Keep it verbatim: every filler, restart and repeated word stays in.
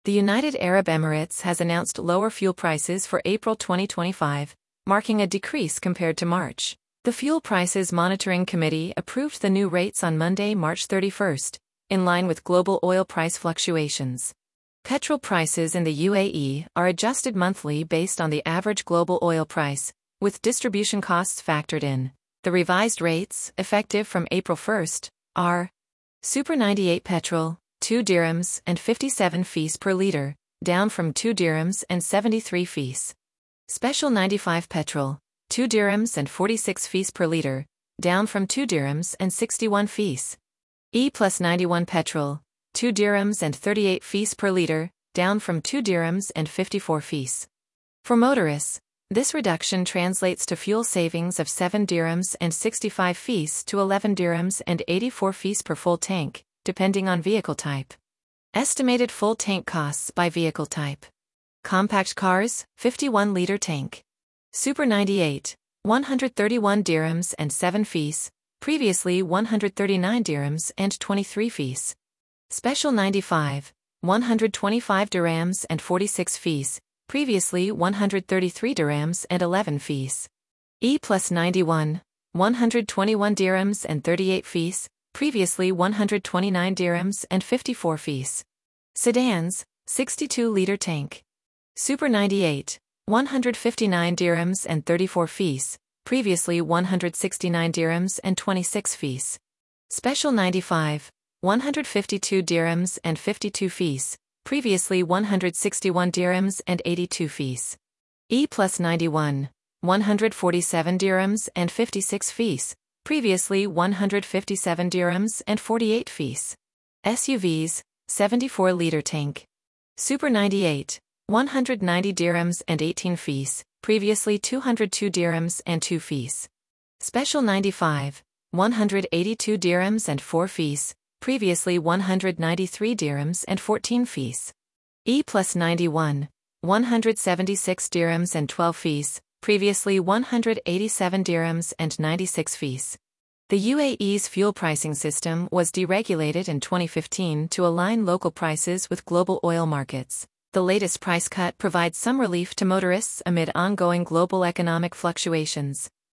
The United Arab Emirates has announced lower fuel prices for April twenty twenty-five, marking a decrease compared to March. The Fuel Prices Monitoring Committee approved the new rates on Monday, March thirty-first, in line with global oil price fluctuations. Petrol prices in the U A E are adjusted monthly based on the average global oil price, with distribution costs factored in. The revised rates, effective from April first, are Super ninety-eight petrol, two dirhams and fifty-seven fees per liter, down from two dirhams and seventy-three fees. Special ninety-five petrol, two dirhams and forty-six fees per liter, down from two dirhams and sixty-one fees. E plus ninety-one petrol, two dirhams and thirty-eight fees per liter, down from two dirhams and fifty-four fees. For motorists, this reduction translates to fuel savings of seven dirhams and sixty-five fees to eleven dirhams and eighty-four fees per full tank, depending on vehicle type. Estimated full tank costs by vehicle type. Compact cars, fifty-one liter tank. Super ninety-eight, one hundred thirty-one dirhams and seven fees, previously one hundred thirty-nine dirhams and twenty-three fees. Special ninety-five, one hundred twenty-five dirhams and forty-six fees, previously one hundred thirty-three dirhams and eleven fees. E plus ninety-one, one hundred twenty-one dirhams and thirty-eight fees, previously one hundred twenty-nine dirhams and fifty-four fees. Sedans, sixty-two liter tank. Super ninety-eight, one hundred fifty-nine dirhams and thirty-four fees, previously one hundred sixty-nine dirhams and twenty-six fees. Special ninety-five, one hundred fifty-two dirhams and fifty-two fees, previously one hundred sixty-one dirhams and eighty-two fees. E plus ninety-one, one hundred forty-seven dirhams and fifty-six fees, previously one hundred fifty-seven dirhams and forty-eight fees. S U Vs, seventy-four liter tank. Super ninety-eight, one hundred ninety dirhams and eighteen fees, previously two hundred two dirhams and two fees. Special ninety-five, one hundred eighty-two dirhams and four fees, previously one hundred ninety-three dirhams and fourteen fees. E plus ninety-one, one hundred seventy-six dirhams and twelve fees, previously one hundred eighty-seven dirhams and ninety-six fees. The U A E's fuel pricing system was deregulated in twenty fifteen to align local prices with global oil markets. The latest price cut provides some relief to motorists amid ongoing global economic fluctuations.